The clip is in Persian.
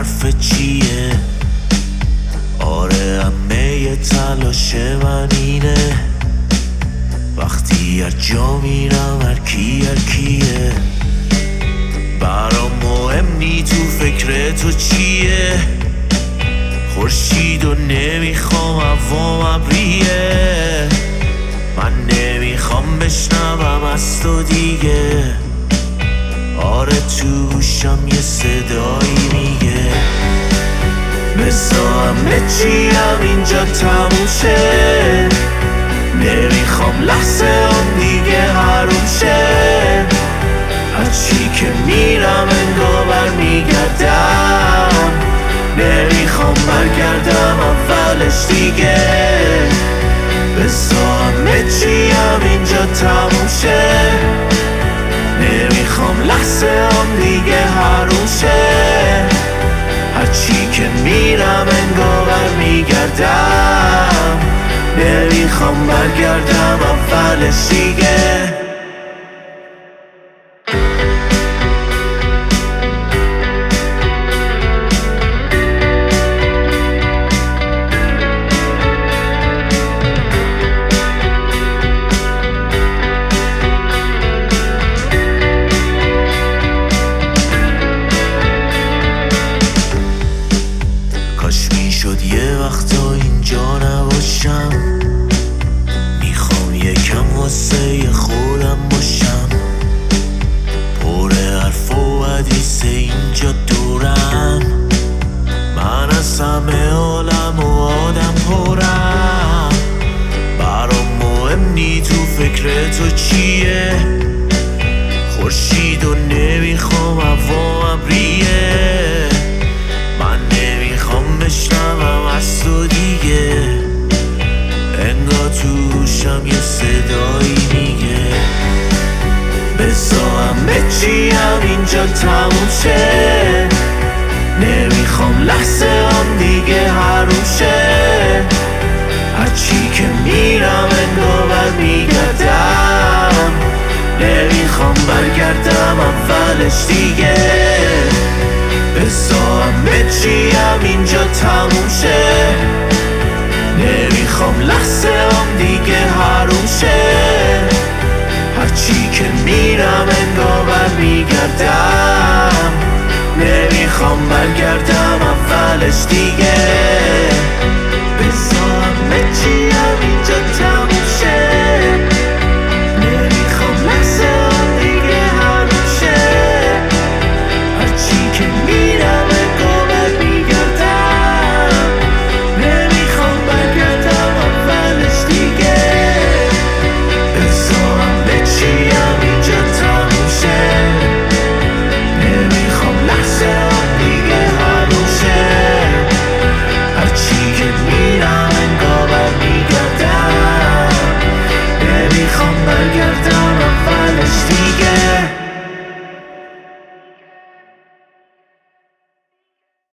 حرف چیه؟ آره همه تلاش من اینه، وقتی هر جا میرم هر کیه. برام مهم نی تو فکر تو چیه، خورشید و نمیخوام هوام ابریه. من نمیخوام بشنوم از تو دیگه، آره تو گوشم یه صدایی میگه بذار همه چیم اینجا تموم شه. نمیخوام لحظه هم دیگه حروم شه. هرچی که میرم انگار برمیگردم، نمیخوام برگردم اولش دیگه. بذار همه چیم اینجا تموم شه. نمیخوام لحظه هم دیگه حروم شه. هرچی که میرم انگار برمیگردم، نمیخوام برگردم اولش دیگه. شد یه وقتا اینجا نباشم، میخوام یکم واسه خودم باشم. پر حرف و حدیث اینجا دورم، من از همه عالم و آدم پرم. برام مهم نی تو فکر تو چیه، خورشید و نمیخوام هوام ابریه. من نمیخوام بشنوم از تو دیگه، انگار توشم یه صدایی میگه بذار همه چیم اینجا تموم شه. نمیخوام لحظه هم دیگه حروم شه. هرچی که میرم انگار برمیگردم، نمیخوام برگردم اولش دیگه. بذار همه چیم اینجا تموم شه. نمیخوام لحظه هم دیگه حروم شه. هرچی که میرم انگار برمیگردم، نمیخوام برگردم اولش دیگه.